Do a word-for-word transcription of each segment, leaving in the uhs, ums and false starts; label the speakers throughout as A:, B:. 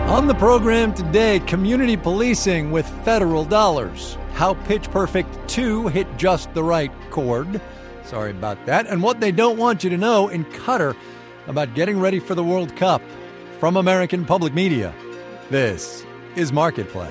A: On the program today, community policing with federal dollars. How Pitch Perfect two hit just the right chord. Sorry about that. And what they don't want you to know in Qatar about getting ready for the World Cup. From American Public Media, this is Marketplace.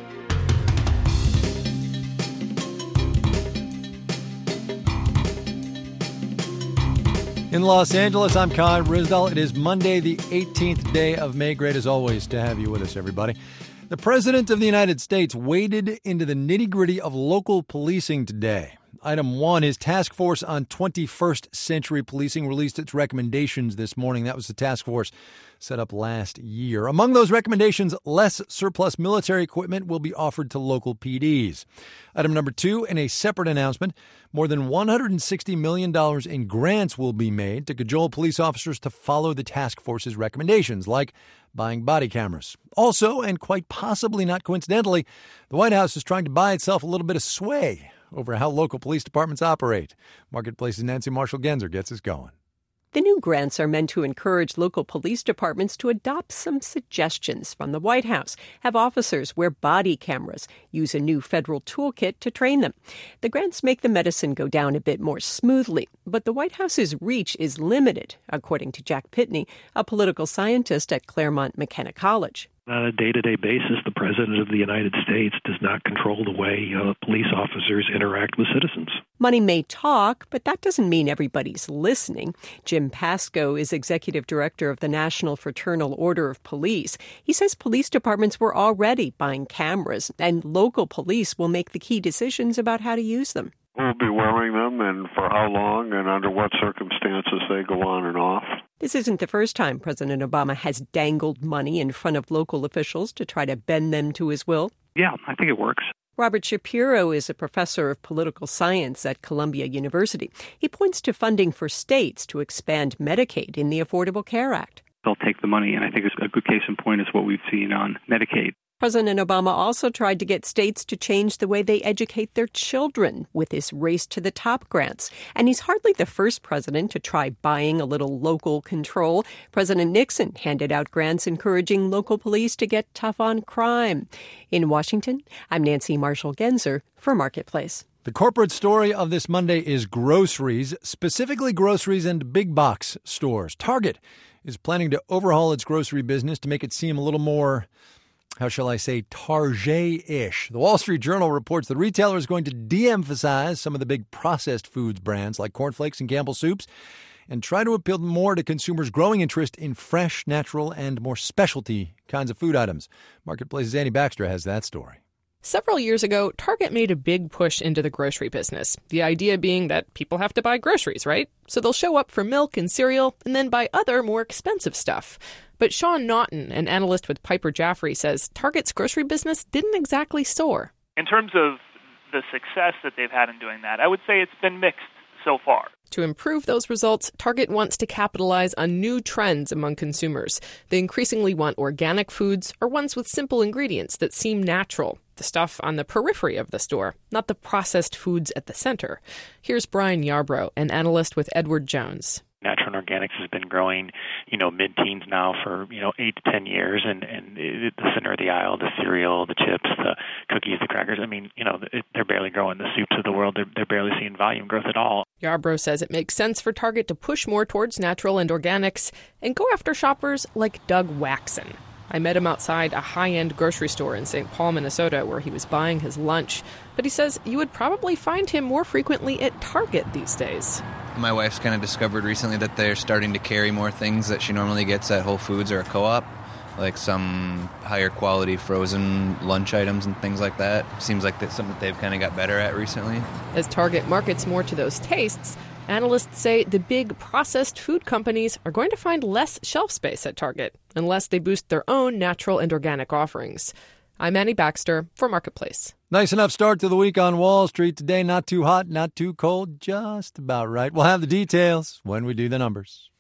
A: In Los Angeles, I'm Kai Ryssdal. It is Monday, the eighteenth day of May. Great as always to have you with us, everybody. The President of the United States waded into the nitty-gritty of local policing today. Item one, his task force on twenty-first century policing released its recommendations this morning. That was the task force set up last year. Among those recommendations, less surplus military equipment will be offered to local P Ds. Item number two, in a separate announcement, more than one hundred sixty million dollars in grants will be made to cajole police officers to follow the task force's recommendations, like buying body cameras. Also, and quite possibly not coincidentally, the White House is trying to buy itself a little bit of sway over how local police departments operate. Marketplace's Nancy Marshall-Genzer gets us going.
B: The new grants are meant to encourage local police departments to adopt some suggestions from the White House, have officers wear body cameras, use a new federal toolkit to train them. The grants make the medicine go down a bit more smoothly, but the White House's reach is limited, according to Jack Pitney, a political scientist at Claremont McKenna College.
C: On a day-to-day basis, the President of the United States does not control the way uh, police officers interact with citizens.
B: Money may talk, but that doesn't mean everybody's listening. Jim Pascoe is executive director of the National Fraternal Order of Police. He says police departments were already buying cameras, and local police will make the key decisions about how to use them.
D: We'll be wearing them, and for how long and under what circumstances they go on and off.
B: This isn't the first time President Obama has dangled money in front of local officials to try to bend them to his will.
E: Yeah, I think it works.
B: Robert Shapiro is a professor of political science at Columbia University. He points to funding for states to expand Medicaid in the Affordable Care Act.
E: They'll take the money, and I think a good case in point is what we've seen on Medicaid.
B: President Obama also tried to get states to change the way they educate their children with his Race to the Top grants. And he's hardly the first president to try buying a little local control. President Nixon handed out grants encouraging local police to get tough on crime. In Washington, I'm Nancy Marshall-Genzer for Marketplace.
A: The corporate story of this Monday is groceries, specifically groceries and big box stores. Target is planning to overhaul its grocery business to make it seem a little more, how shall I say, Target-ish. The Wall Street Journal reports the retailer is going to de-emphasize some of the big processed foods brands like Corn Flakes and Campbell Soups and try to appeal more to consumers' growing interest in fresh, natural, and more specialty kinds of food items. Marketplace's Annie Baxter has that story.
F: Several years ago, Target made a big push into the grocery business. The idea being that people have to buy groceries, right? So they'll show up for milk and cereal and then buy other more expensive stuff. But Sean Naughton, an analyst with Piper Jaffray, says Target's grocery business didn't exactly soar.
G: In terms of the success that they've had in doing that, I would say it's been mixed so far.
F: To improve those results, Target wants to capitalize on new trends among consumers. They increasingly want organic foods or ones with simple ingredients that seem natural, the stuff on the periphery of the store, not the processed foods at the center. Here's Brian Yarbrough, an analyst with Edward Jones.
H: Natural and organics has been growing, you know, mid-teens now for, you know, eight to ten years, and, and it, the center of the aisle, the cereal, the chips, the cookies, the crackers, I mean, you know, it, they're barely growing. The soups of the world, they're, they're barely seeing volume growth at all.
F: Yarbrough says it makes sense for Target to push more towards natural and organics and go after shoppers like Doug Waxon. I met him outside a high-end grocery store in Saint Paul, Minnesota, where he was buying his lunch. But he says you would probably find him more frequently at Target these days.
I: My wife's kind of discovered recently that they're starting to carry more things that she normally gets at Whole Foods or a Co-op, like some higher quality frozen lunch items and things like that. Seems like that's something that they've kind of got better at recently.
F: As Target markets more to those tastes, analysts say the big processed food companies are going to find less shelf space at Target unless they boost their own natural and organic offerings. I'm Annie Baxter for Marketplace.
A: Nice enough start to the week on Wall Street today. Not too hot, not too cold, just about right. We'll have the details when we do the numbers.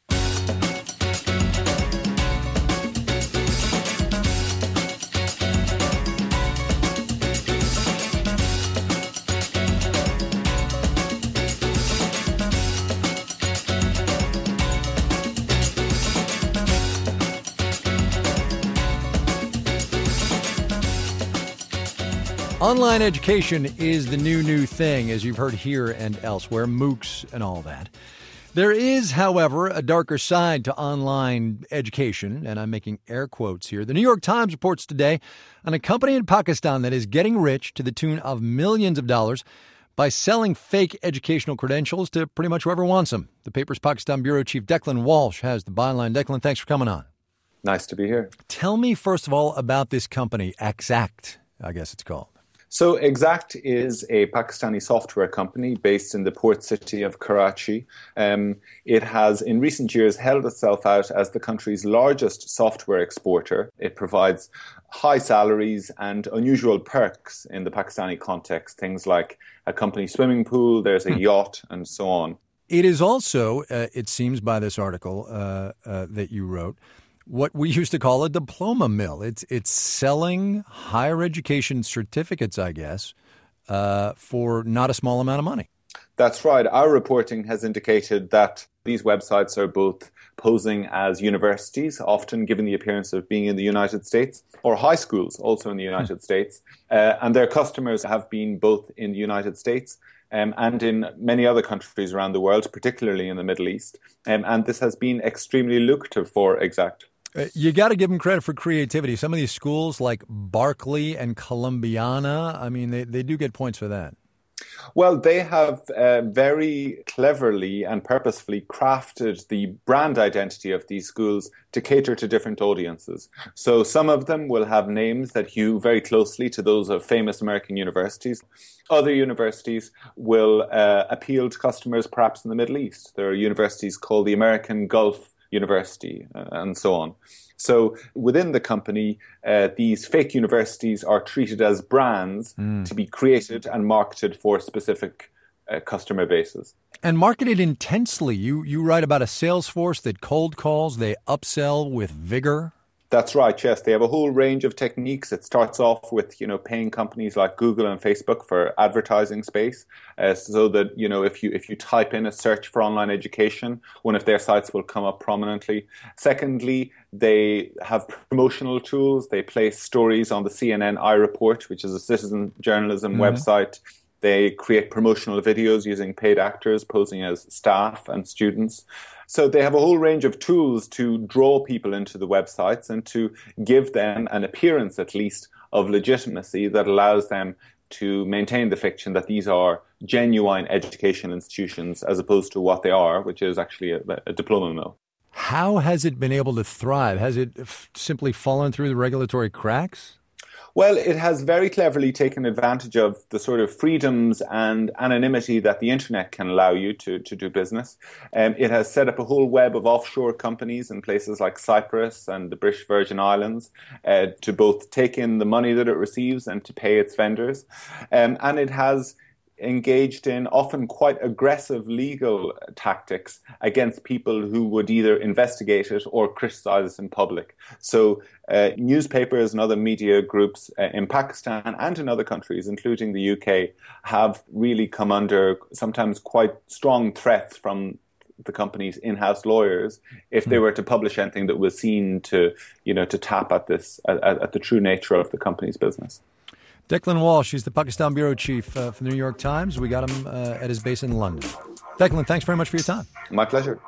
A: Online education is the new, new thing, as you've heard here and elsewhere, MOOCs and all that. There is, however, a darker side to online education, and I'm making air quotes here. The New York Times reports today on a company in Pakistan that is getting rich to the tune of millions of dollars by selling fake educational credentials to pretty much whoever wants them. The paper's Pakistan bureau chief Declan Walsh has the byline. Declan, thanks for coming on.
J: Nice to be here.
A: Tell me, first of all, about this company, Exact, I guess it's called.
J: So Exact is a Pakistani software company based in the port city of Karachi. Um, it has, in recent years, held itself out as the country's largest software exporter. It provides high salaries and unusual perks in the Pakistani context, things like a company swimming pool, there's a yacht, and so on.
A: It is also, uh, it seems by this article uh, uh, that you wrote, what we used to call a diploma mill. It's it's selling higher education certificates, I guess, uh, for not a small amount of money.
J: That's right. Our reporting has indicated that these websites are both posing as universities, often given the appearance of being in the United States, or high schools, also in the United hmm. States. Uh, and their customers have been both in the United States Um, and in many other countries around the world, particularly in the Middle East. Um, and this has been extremely lucrative for Exact.
A: Uh, you got to give them credit for creativity. Some of these schools like Berkeley and Columbiana, I mean, they, they do get points for that.
J: Well, they have uh, very cleverly and purposefully crafted the brand identity of these schools to cater to different audiences. So some of them will have names that hew very closely to those of famous American universities. Other universities will uh, appeal to customers perhaps in the Middle East. There are universities called the American Gulf University uh, and so on. So within the company, uh, these fake universities are treated as brands mm. to be created and marketed for specific uh, customer bases.
A: And marketed intensely. You you write about a sales force that cold calls, they upsell with vigor.
J: That's right, yes. They have a whole range of techniques. It starts off with, you know, paying companies like Google and Facebook for advertising space, uh, so that, you know, if you if you type in a search for online education, one of their sites will come up prominently. Secondly, they have promotional tools. They place stories on the C N N iReport, which is a citizen journalism mm-hmm. website. They create promotional videos using paid actors posing as staff and students. So they have a whole range of tools to draw people into the websites and to give them an appearance, at least, of legitimacy that allows them to maintain the fiction that these are genuine education institutions as opposed to what they are, which is actually a, a diploma mill.
A: How has it been able to thrive? Has it f- simply fallen through the regulatory cracks?
J: Well, it has very cleverly taken advantage of the sort of freedoms and anonymity that the internet can allow you to, to do business. Um, it has set up a whole web of offshore companies in places like Cyprus and the British Virgin Islands uh, to both take in the money that it receives and to pay its vendors. Um, and it has engaged in often quite aggressive legal tactics against people who would either investigate it or criticize it in public. So uh, newspapers and other media groups uh, in Pakistan and in other countries, including the U K, have really come under sometimes quite strong threats from the company's in-house lawyers if they were to publish anything that was seen to, you know, to tap at this, at, at the true nature of the company's business.
A: Declan Walsh, he's the Pakistan bureau chief uh, for the New York Times. We got him uh, at his base in London. Declan, thanks very much for your time.
J: My pleasure.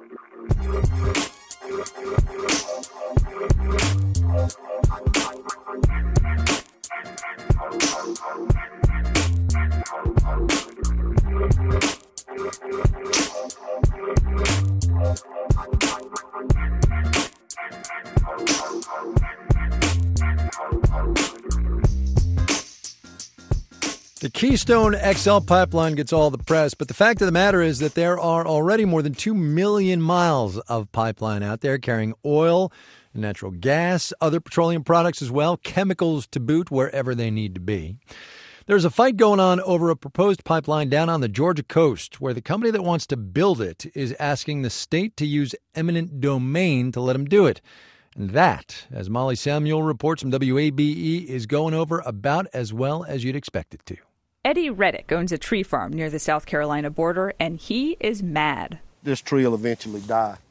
A: The Keystone X L pipeline gets all the press, but the fact of the matter is that there are already more than two million miles of pipeline out there carrying oil, natural gas, other petroleum products as well, chemicals to boot wherever they need to be. There's a fight going on over a proposed pipeline down on the Georgia coast where the company that wants to build it is asking the state to use eminent domain to let them do it. And that, as Molly Samuel reports from W A B E, is going over about as well as you'd expect it to.
K: Eddie Reddick owns a tree farm near the South Carolina border, and he is mad.
L: This tree will eventually die.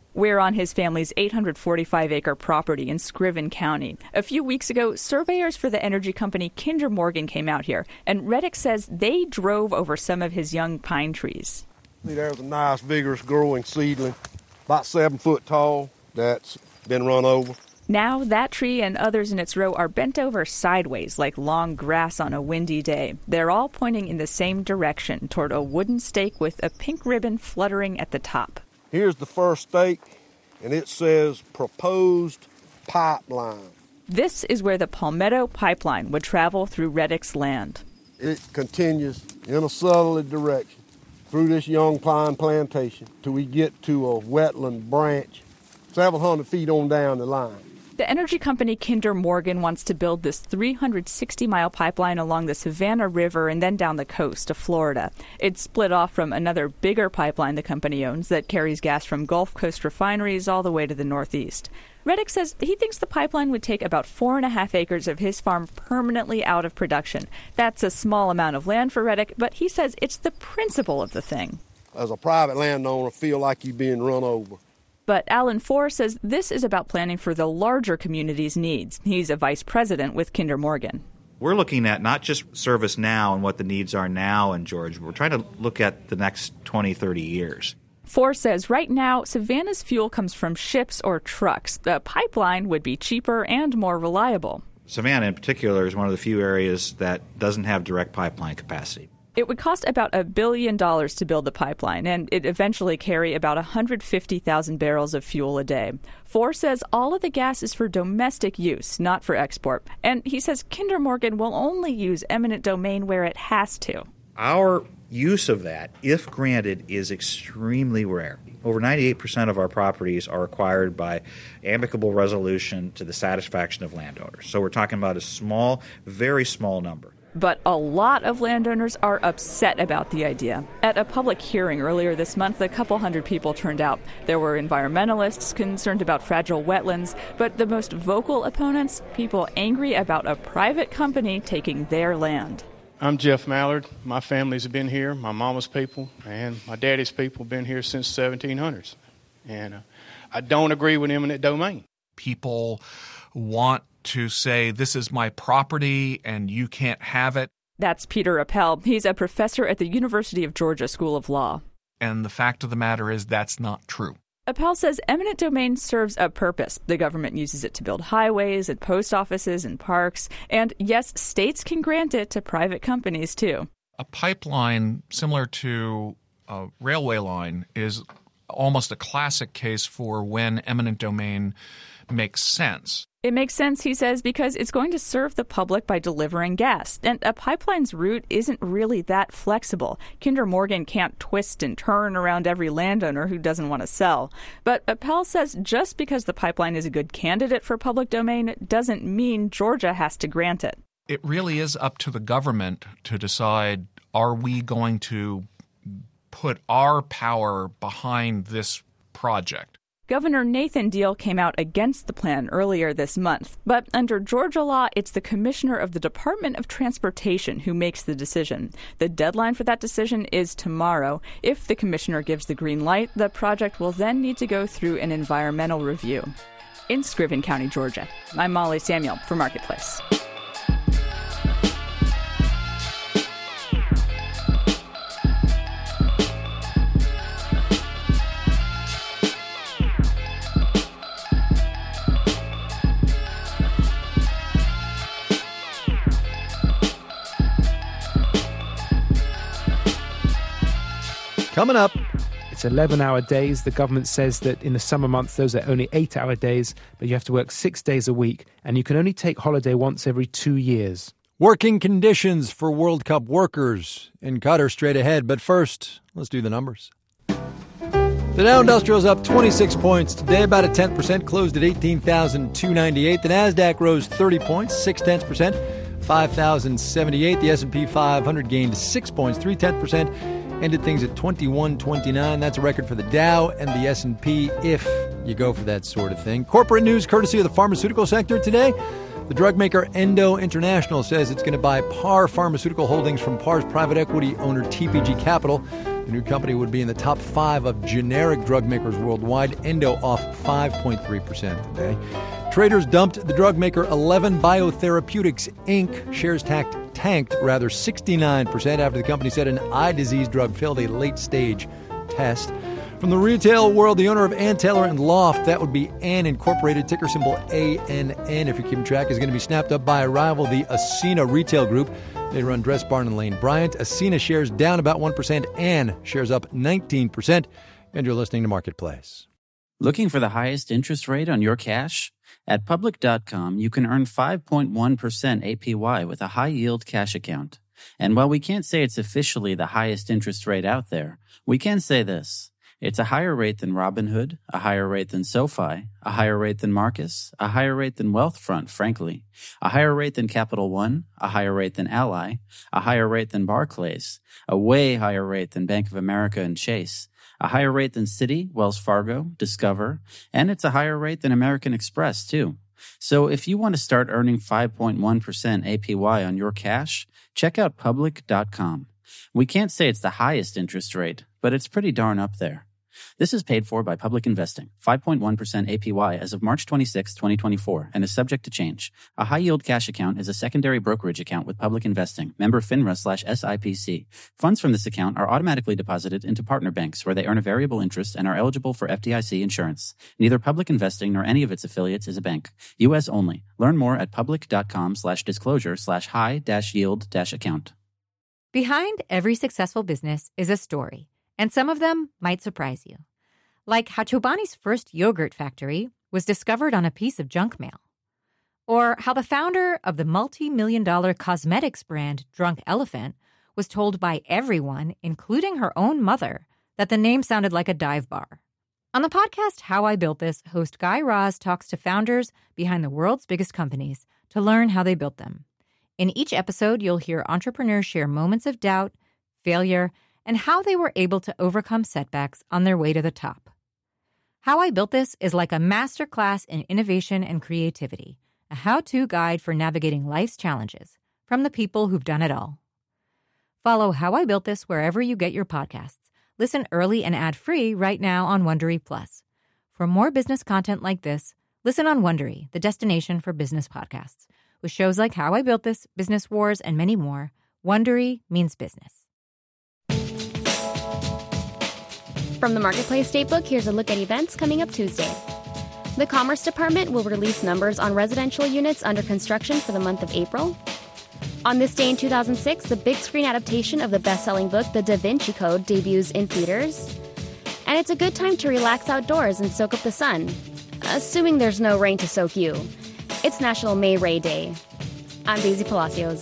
K: We're on his family's eight hundred forty-five acre property in Scriven County. A few weeks ago, surveyors for the energy company Kinder Morgan came out here, and Reddick says they drove over some of his young pine trees.
L: See, there's a nice, vigorous growing seedling, about seven foot tall, that's been run over.
K: Now that tree and others in its row are bent over sideways like long grass on a windy day. They're all pointing in the same direction, toward a wooden stake with a pink ribbon fluttering at the top.
L: Here's the first stake, and it says proposed pipeline.
K: This is where the Palmetto Pipeline would travel through Reddick's land.
L: It continues in a southerly direction through this young pine plantation till we get to a wetland branch several hundred feet on down the line.
K: The energy company Kinder Morgan wants to build this three hundred sixty mile pipeline along the Savannah River and then down the coast to Florida. It's split off from another bigger pipeline the company owns that carries gas from Gulf Coast refineries all the way to the Northeast. Reddick says he thinks the pipeline would take about four and a half acres of his farm permanently out of production. That's a small amount of land for Reddick, but he says it's the principle of the thing.
L: As a private landowner, feel like you're being run over.
K: But Alan Fohr says this is about planning for the larger community's needs. He's a vice president with Kinder Morgan.
M: We're looking at not just service now and what the needs are now in Georgia. We're trying to look at the next twenty, thirty years.
K: Fohr says right now, Savannah's fuel comes from ships or trucks. The pipeline would be cheaper and more reliable.
M: Savannah in particular is one of the few areas that doesn't have direct pipeline capacity.
K: It would cost about a billion dollars to build the pipeline, and it'd eventually carry about one hundred fifty thousand barrels of fuel a day. Fohr says all of the gas is for domestic use, not for export. And he says Kinder Morgan will only use eminent domain where it has to.
M: Our use of that, if granted, is extremely rare. Over ninety-eight percent of our properties are acquired by amicable resolution to the satisfaction of landowners. So we're talking about a small, very small number.
K: But a lot of landowners are upset about the idea. At a public hearing earlier this month, a couple hundred people turned out. There were environmentalists concerned about fragile wetlands, but the most vocal opponents, people angry about a private company taking their land.
N: I'm Jeff Mallard. My family's been here. My mama's people and my daddy's people have been here since seventeen hundreds. And uh, I don't agree with eminent domain.
O: People want to say, this is my property and you can't have it.
K: That's Peter Appel. He's a professor at the University of Georgia School of Law.
O: And the fact of the matter is that's not true.
K: Appel says eminent domain serves a purpose. The government uses it to build highways and post offices and parks. And yes, states can grant it to private companies too.
O: A pipeline similar to a railway line is almost a classic case for when eminent domain makes sense.
K: It makes sense, he says, because it's going to serve the public by delivering gas. And a pipeline's route isn't really that flexible. Kinder Morgan can't twist and turn around every landowner who doesn't want to sell. But Appel says just because the pipeline is a good candidate for public domain doesn't mean Georgia has to grant it.
O: It really is up to the government to decide, are we going to put our power behind this project?
K: Governor Nathan Deal came out against the plan earlier this month, but under Georgia law, it's the commissioner of the Department of Transportation who makes the decision. The deadline for that decision is tomorrow. If the commissioner gives the green light, the project will then need to go through an environmental review. In Scriven County, Georgia, I'm Molly Samuel for Marketplace.
A: Coming up.
P: It's eleven-hour days. The government says that in the summer months, those are only eight-hour days, but you have to work six days a week, and you can only take holiday once every two years.
A: Working conditions for World Cup workers in Qatar straight ahead. But first, let's do the numbers. The Dow Industrial's up twenty-six points today, about a tenth percent, closed at eighteen thousand two hundred ninety-eight. The Nasdaq rose thirty points, six tenths percent, five thousand seventy-eight. The S and P five hundred gained six points, three tenths percent. Ended things at twenty-one twenty-nine. That's a record for the Dow and the S and P if you go for that sort of thing. Corporate news courtesy of the pharmaceutical sector today. The drug maker Endo International says it's going to buy Par Pharmaceutical Holdings from Par's private equity owner T P G Capital. The new company would be in the top five of generic drug makers worldwide. Endo off five point three percent today. Traders dumped the drug maker Eleven Biotherapeutics, Incorporated. Shares tanked, tanked rather sixty-nine percent after the company said an eye disease drug failed a late-stage test. From the retail world, the owner of Ann Taylor and Loft, that would be Ann Incorporated, ticker symbol A N N, if you're keeping track, is going to be snapped up by a rival, the Ascena Retail Group. They run Dress Barn and Lane Bryant. Ascena shares down about one percent. Ann shares up nineteen percent. And you're listening to Marketplace.
Q: Looking for the highest interest rate on your cash? At Public dot com, you can earn five point one percent A P Y with a high-yield cash account. And while we can't say it's officially the highest interest rate out there, we can say this. It's a higher rate than Robinhood, a higher rate than SoFi, a higher rate than Marcus, a higher rate than Wealthfront, frankly, a higher rate than Capital One, a higher rate than Ally, a higher rate than Barclays, a way higher rate than Bank of America and Chase, a higher rate than Citi, Wells Fargo, Discover, and it's a higher rate than American Express, too. So if you want to start earning five point one percent A P Y on your cash, check out Public dot com. We can't say it's the highest interest rate, but it's pretty darn up there. This is paid for by Public Investing, five point one percent A P Y as of March twenty-sixth, twenty twenty-four, and is subject to change. A high-yield cash account is a secondary brokerage account with Public Investing, member FINRA slash S I P C. Funds from this account are automatically deposited into partner banks where they earn a variable interest and are eligible for F D I C insurance. Neither Public Investing nor any of its affiliates is a bank. U S only. Learn more at public.com slash disclosure slash high dash yield dash account.
R: Behind every successful business is a story, and some of them might surprise you. Like how Chobani's first yogurt factory was discovered on a piece of junk mail. Or how the founder of the multi-million dollar cosmetics brand Drunk Elephant was told by everyone, including her own mother, that the name sounded like a dive bar. On the podcast How I Built This, host Guy Raz talks to founders behind the world's biggest companies to learn how they built them. In each episode, you'll hear entrepreneurs share moments of doubt, failure, and how they were able to overcome setbacks on their way to the top. How I Built This is like a masterclass in innovation and creativity, a how-to guide for navigating life's challenges from the people who've done it all. Follow How I Built This wherever you get your podcasts. Listen early and ad-free right now on Wondery Plus. For more business content like this, listen on Wondery, the destination for business podcasts. With shows like How I Built This, Business Wars, and many more, Wondery means business.
S: From the Marketplace Datebook, here's a look at events coming up Tuesday. The Commerce Department will release numbers on residential units under construction for the month of April. On this day in two thousand six, the big screen adaptation of the best-selling book The Da Vinci Code debuts in theaters. And it's a good time to relax outdoors and soak up the sun, assuming there's no rain to soak you. It's National May Ray Day. I'm Daisy Palacios.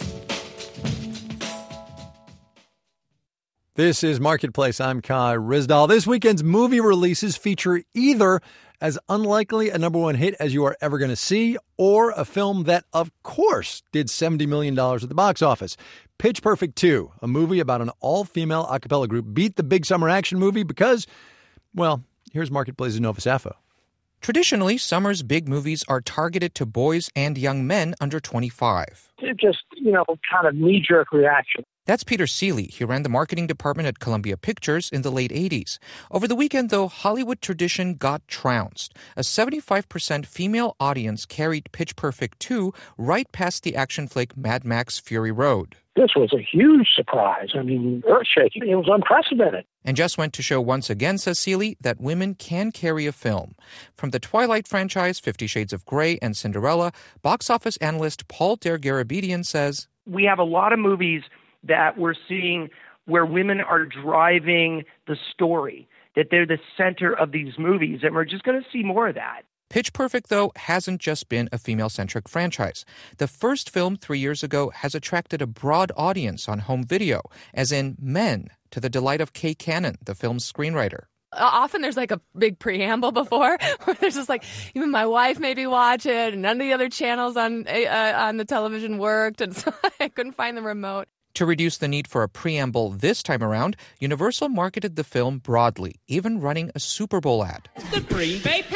A: This is Marketplace. I'm Kai Ryssdal. This weekend's movie releases feature either as unlikely a number one hit as you are ever going to see, or a film that, of course, did seventy million dollars at the box office. Pitch Perfect two, a movie about an all-female a cappella group, beat the big summer action movie because, well, here's Marketplace's Nova Sappho.
T: Traditionally, summer's big movies are targeted to boys and young men under twenty-five.
U: It's just, you know, kind of knee-jerk reaction.
T: That's Peter Seeley. He ran the marketing department at Columbia Pictures in the late eighties. Over the weekend, though, Hollywood tradition got trounced. A seventy-five percent female audience carried Pitch Perfect two right past the action flick Mad Max Fury Road.
U: This was a huge surprise. I mean, earth-shaking. It was unprecedented.
T: And just went to show once again, says Seeley, that women can carry a film. From the Twilight franchise, Fifty Shades of Grey, and Cinderella, box office analyst Paul Dergarabedian says,
V: we have a lot of movies that we're seeing where women are driving the story, that they're the center of these movies, and we're just going to see more of that.
T: Pitch Perfect, though, hasn't just been a female-centric franchise. The first film three years ago has attracted a broad audience on home video, as in Men, to the delight of Kay Cannon, the film's screenwriter.
F: Often there's like a big preamble before where there's just like, even my wife made me watch it, and none of the other channels on uh, on the television worked, and so I couldn't find the remote.
T: To reduce the need for a preamble this time around, Universal marketed the film broadly, even running a Super Bowl ad.
W: The Green Bay Packers!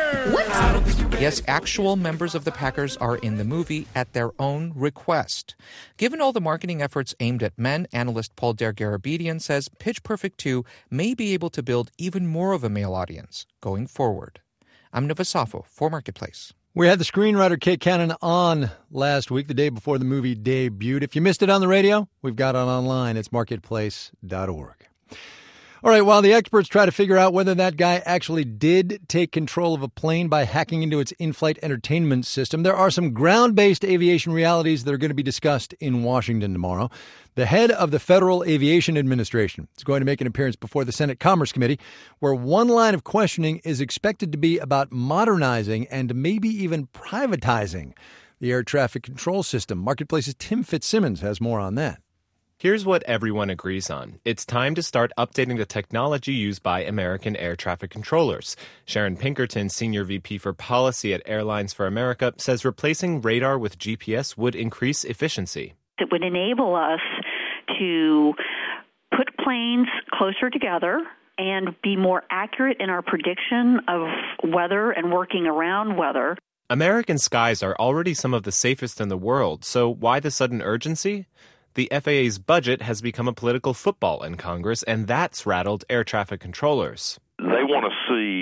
T: Yes, actual members of the Packers are in the movie at their own request. Given all the marketing efforts aimed at men, analyst Paul Dergarabedian says Pitch Perfect two may be able to build even more of a male audience going forward. I'm Nova Safo for Marketplace.
A: We had the screenwriter Kate Cannon on last week, the day before the movie debuted. If you missed it on the radio, we've got it online. It's marketplace dot org. All right, while the experts try to figure out whether that guy actually did take control of a plane by hacking into its in-flight entertainment system, there are some ground-based aviation realities that are going to be discussed in Washington tomorrow. The head of the Federal Aviation Administration is going to make an appearance before the Senate Commerce Committee, where one line of questioning is expected to be about modernizing and maybe even privatizing the air traffic control system. Marketplace's Tim Fitzsimmons has more on that.
C: Here's what everyone agrees on. It's time to start updating the technology used by American air traffic controllers. Sharon Pinkerton, Senior V P for Policy at Airlines for America, says replacing radar with G P S would increase efficiency.
D: It would enable us to put planes closer together and be more accurate in our prediction of weather and working around weather.
C: American skies are already some of the safest in the world, so why the sudden urgency? The F A A's budget has become a political football in Congress, and that's rattled air traffic controllers.
W: They want to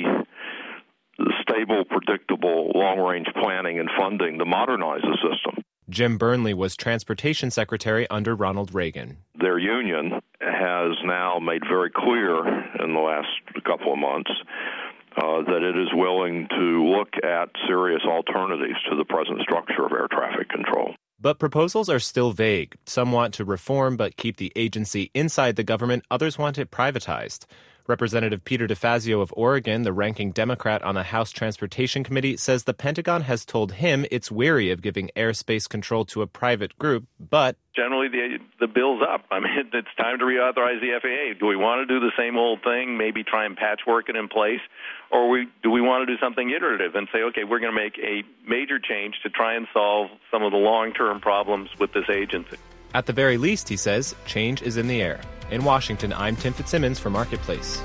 W: see stable, predictable, long-range planning and funding to modernize the system.
C: Jim Burnley was transportation secretary under Ronald Reagan.
W: Their union has now made very clear in the last couple of months uh, that it is willing to look at serious alternatives to the present structure of air traffic control.
C: But proposals are still vague. Some want to reform but keep the agency inside the government. Others want it privatized. Representative Peter DeFazio of Oregon, the ranking Democrat on the House Transportation Committee, says the Pentagon has told him it's wary of giving airspace control to a private group, but
X: generally the the bill's up. I mean, it's time to reauthorize the F A A. Do we want to do the same old thing, maybe try and patchwork it in place, or we, do we want to do something iterative and say, okay, we're going to make a major change to try and solve some of the long-term problems with this agency?
C: At the very least, he says, change is in the air. In Washington, I'm Tim Fitzsimmons for Marketplace.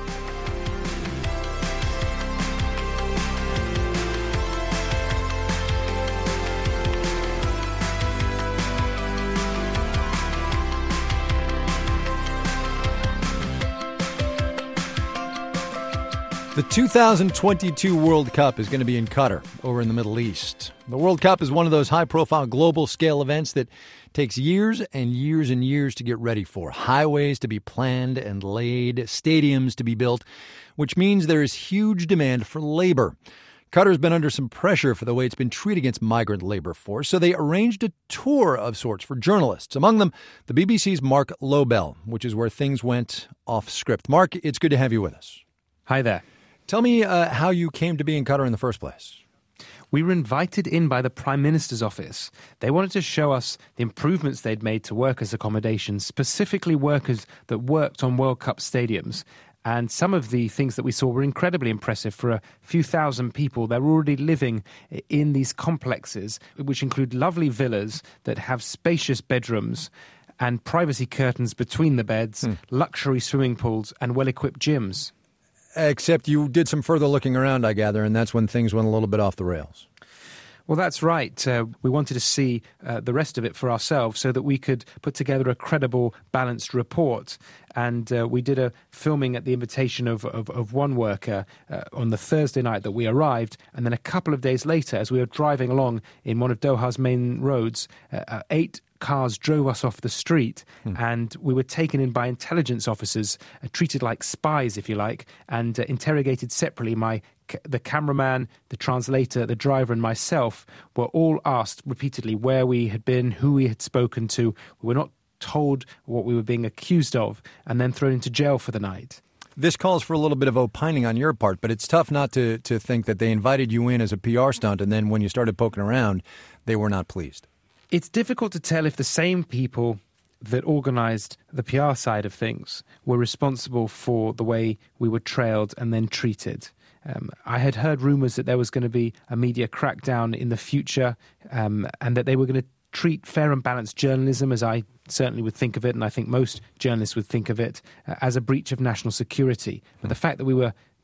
A: The two thousand twenty-two World Cup is going to be in Qatar, over in the Middle East. The World Cup is one of those high-profile global-scale events that takes years and years and years to get ready for. Highways to be planned and laid, stadiums to be built, which means there is huge demand for labor. Qatar's been under some pressure for the way it's been treated against migrant labor force, so they arranged a tour of sorts for journalists. Among them, the B B C's Mark Lobel, which is where things went off script. Mark, it's good to have you with us.
P: Hi there.
A: Tell me uh, how you came to be in Qatar in the first place.
P: We were invited in by the Prime Minister's office. They wanted to show us the improvements they'd made to workers' accommodation, specifically workers that worked on World Cup stadiums. And some of the things that we saw were incredibly impressive. For a few thousand people, they're already living in these complexes, which include lovely villas that have spacious bedrooms and privacy curtains between the beds, hmm. luxury swimming pools, and well-equipped gyms.
A: Except you did some further looking around, I gather, and that's when things went a little bit off the rails.
P: Well, that's right. Uh, we wanted to see uh, the rest of it for ourselves so that we could put together a credible, balanced report. And uh, we did a filming at the invitation of, of, of one worker uh, on the Thursday night that we arrived. And then a couple of days later, as we were driving along in one of Doha's main roads, uh, uh, eight cars drove us off the street, hmm. and we were taken in by intelligence officers, uh, treated like spies, if you like, and uh, interrogated separately. My the cameraman, the translator, the driver, and myself were all asked repeatedly where we had been, who we had spoken to. We were not told what we were being accused of, and then thrown into jail for the night.
A: This calls for a little bit of opining on your part, but it's tough not to, to think that they invited you in as a P R stunt, and then when you started poking around, they were not pleased.
P: It's difficult to tell if the same people that organised the P R side of things were responsible for the way we were trailed and then treated. Um, I had heard rumours that there was going to be a media crackdown in the future, um, and that they were going to treat fair and balanced journalism, as I certainly would think of it, and I think most journalists would think of it, uh, as a breach of national security. But the fact that we were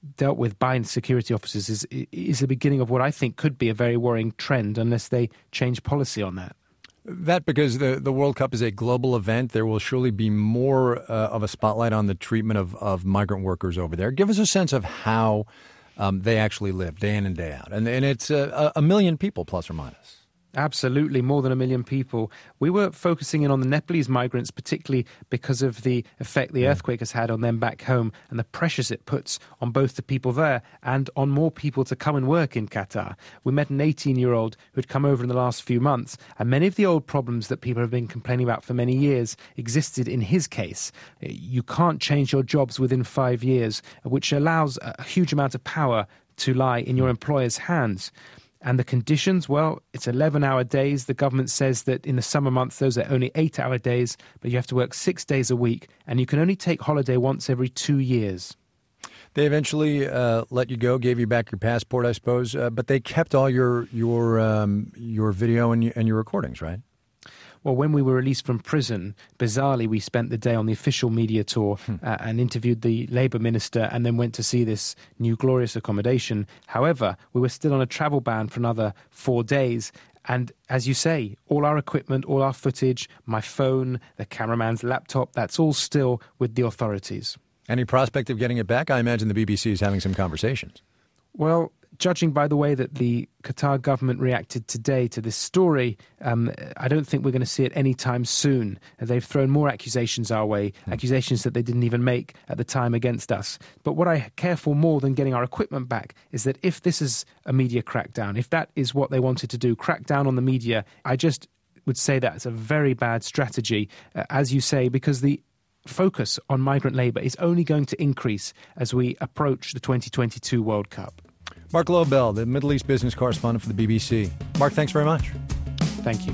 P: dealt with by security officers is is the beginning of what I think could be a very worrying trend unless they change policy on that.
A: That because the, the World Cup is a global event, there will surely be more uh, of a spotlight on the treatment of, of migrant workers over there. Give us a sense of how um, they actually live day in and day out. And, and it's a, a million people, plus or minus.
P: Absolutely, more than a million people. We were focusing in on the Nepalese migrants, particularly because of the effect the earthquake has had on them back home and the pressures it puts on both the people there and on more people to come and work in Qatar. We met an eighteen-year-old who had come over in the last few months, and many of the old problems that people have been complaining about for many years existed in his case. You can't change your jobs within five years, which allows a huge amount of power to lie in your employer's hands. And the conditions, well, it's eleven-hour days. The government says that in the summer months, those are only eight-hour days, but you have to work six days a week, and you can only take holiday once every two years.
A: They eventually uh, let you go, gave you back your passport, I suppose, uh, but they kept all your your um, your video and, and your recordings, right?
P: Well, when we were released from prison, bizarrely, we spent the day on the official media tour uh, and interviewed the Labour minister and then went to see this new glorious accommodation. However, we were still on a travel ban for another four days. And as you say, all our equipment, all our footage, my phone, the cameraman's laptop, that's all still with the authorities.
A: Any prospect of getting it back? I imagine the B B C is having some conversations.
P: Well, judging by the way that the Qatar government reacted today to this story, um, I don't think we're going to see it anytime soon. They've thrown more accusations our way, mm. accusations that they didn't even make at the time against us. But what I care for more than getting our equipment back is that if this is a media crackdown, if that is what they wanted to do, crack down on the media, I just would say that's a very bad strategy, uh, as you say, because the focus on migrant labour is only going to increase as we approach the twenty twenty-two World Cup.
A: Mark Lobell, the Middle East business correspondent for the B B C. Mark, thanks very much.
P: Thank you.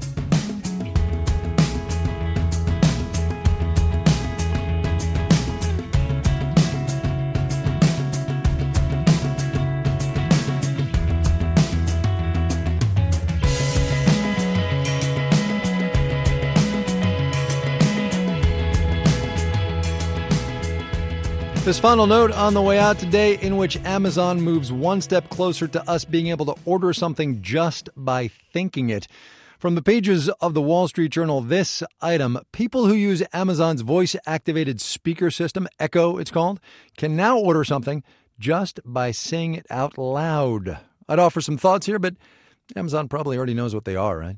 A: This final note on the way out today, in which Amazon moves one step closer to us being able to order something just by thinking it. From the pages of the Wall Street Journal, this item: people who use Amazon's voice-activated speaker system, Echo it's called, can now order something just by saying it out loud. I'd offer some thoughts here, but Amazon probably already knows what they are, right?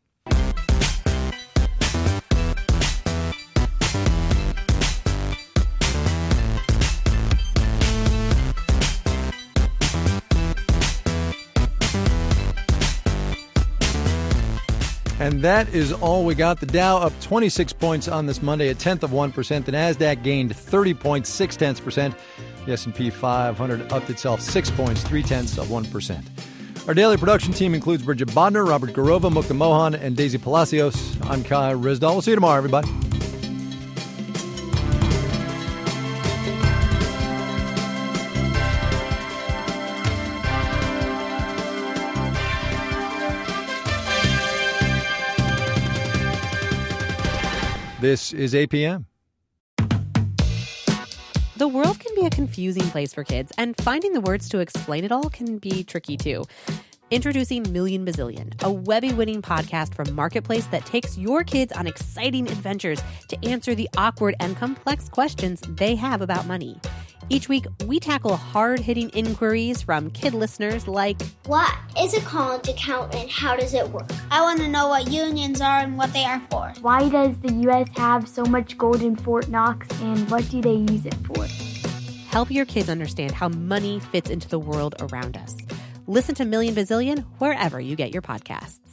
A: And that is all we got. The Dow up twenty-six points on this Monday, a tenth of one percent. The Nasdaq gained thirty points, six tenths percent. The S and P five hundred upped itself six points, three tenths of one percent. Our daily production team includes Bridget Bodner, Robert Garova, Mukta Mohan, and Daisy Palacios. I'm Kai Rizdal. We'll see you tomorrow, everybody. This is A P M.
B: The world can be a confusing place for kids, and finding the words to explain it all can be tricky, too. Introducing Million Bazillion, a Webby-winning podcast from Marketplace that takes your kids on exciting adventures to answer the awkward and complex questions they have about money. Each week, we tackle hard-hitting inquiries from kid listeners like,
E: what is a college account and how does it work? I want to know what unions are and what they are for.
G: Why does the U S have so much gold in Fort Knox and what do they use it for?
B: Help your kids understand how money fits into the world around us. Listen to Million Bazillion wherever you get your podcasts.